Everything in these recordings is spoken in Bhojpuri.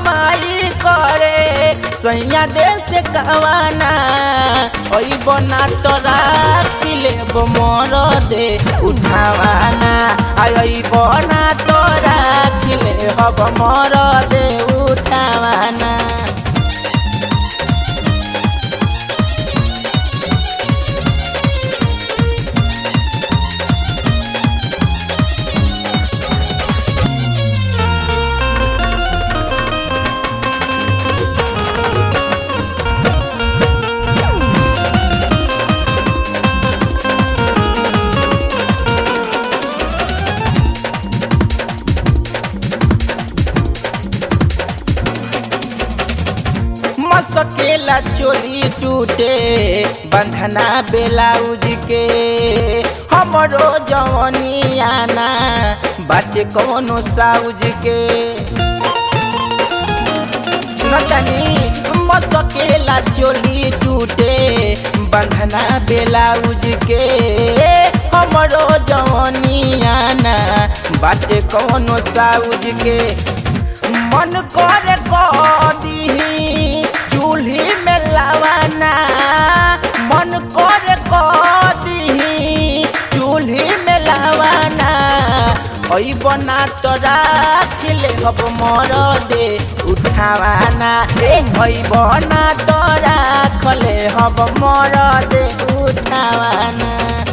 कमाई करे सैया दे से कवाना ओई बना तोरा किले मोर दे उठावाना आई बना तोरा किले हब मोर दे उठावाना। सकेला चोली टूटे बंधना बेलाउज के हमरो जवनियाना बाटे कौनो साउज के सुनतनी सकेला चोली टूटे बंधना बेलाउज के हमरो जवनियाना बाटे कौनो साउज के मन करे कदी चूल्ही में लावाना मन करे कदी चूल्ही में लावाना ओई बना तोरा खिले हब मोर दे उठावाना ओई बना तोरा खले हब मोर दे उठावाना।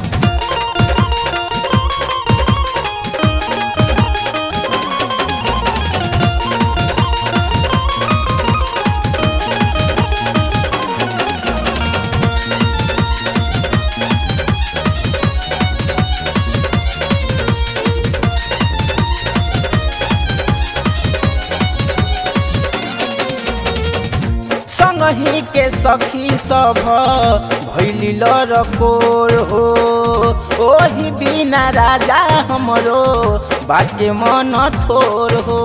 संगही के सखी सब भैली लरकोर हो ओही बिना राजा हमरो बाटे मन थोर हो।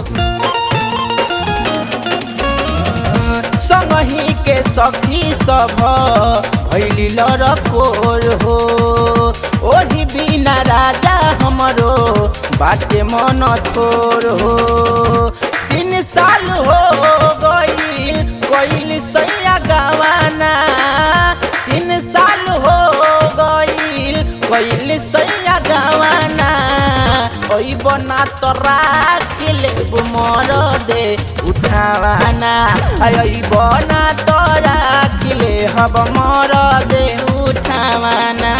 संगही के सखी सब भैली लरकोर हो ओही बिना राजा हमरो बाटे मन थोर हो। 3 साल हो गईल सैया गवाना 3 साल हो गईल सैया गवाना ओई बना तोरा किले मोर दे उठावाना ओई बना तोरा किले हब मोर दे उठावाना।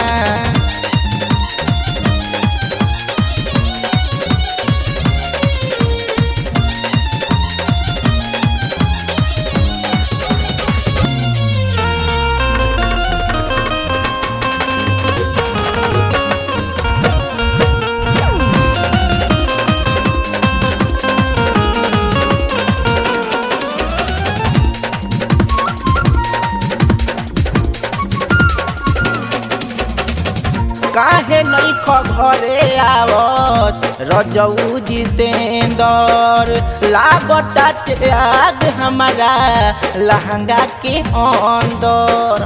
काहे नहीं घरे आवत रजऊ जितेंदर लागता त्याग हमारा लहंगा के अंदर।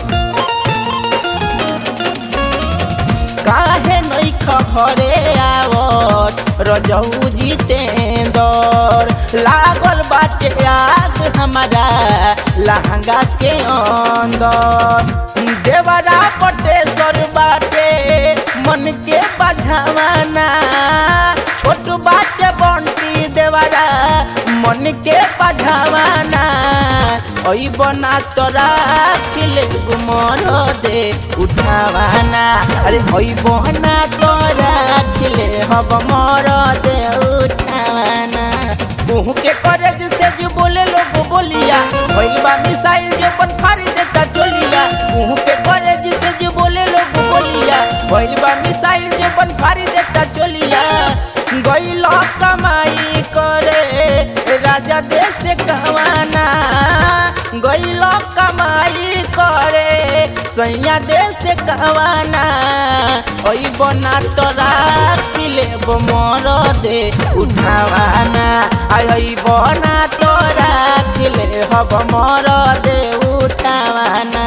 काहे नहीं घरे आवत रजऊ जितेंदर लागल बाटे त्याग हमारा लहंगा के अंदर। देवरा पटेश्वर बाटे मन के बझावाना छोट बाटे बंटी देवरा मन के बझावाना ओई बना तोरा किले मोर दे उठावाना अरे ओई बना तोरा किले हब मोर दे उठावाना। मुँह के करे से जो बोले लोग बोलिया भइल बा मिसाइल जो बन फाड़ी देता चोलिया। मुँह के करे से जो बोले लोग बोलिया भइल बा मिसाइल जो बन फाड़ी देता चोलिया। गइल कमाई करे राजा देश से कहवाना गइल कमाई करे सैया देश से कहवाना ओई बना तोरा किले मोर दे उठावाना आई बना तोरा किले हब मोर दे उठावाना।